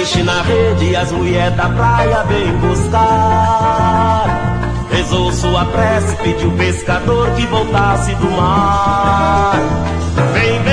peixe na rede e as mulheres da praia vêm buscar. Rezou sua prece, pediu o pescador que voltasse do mar. Vem, vem.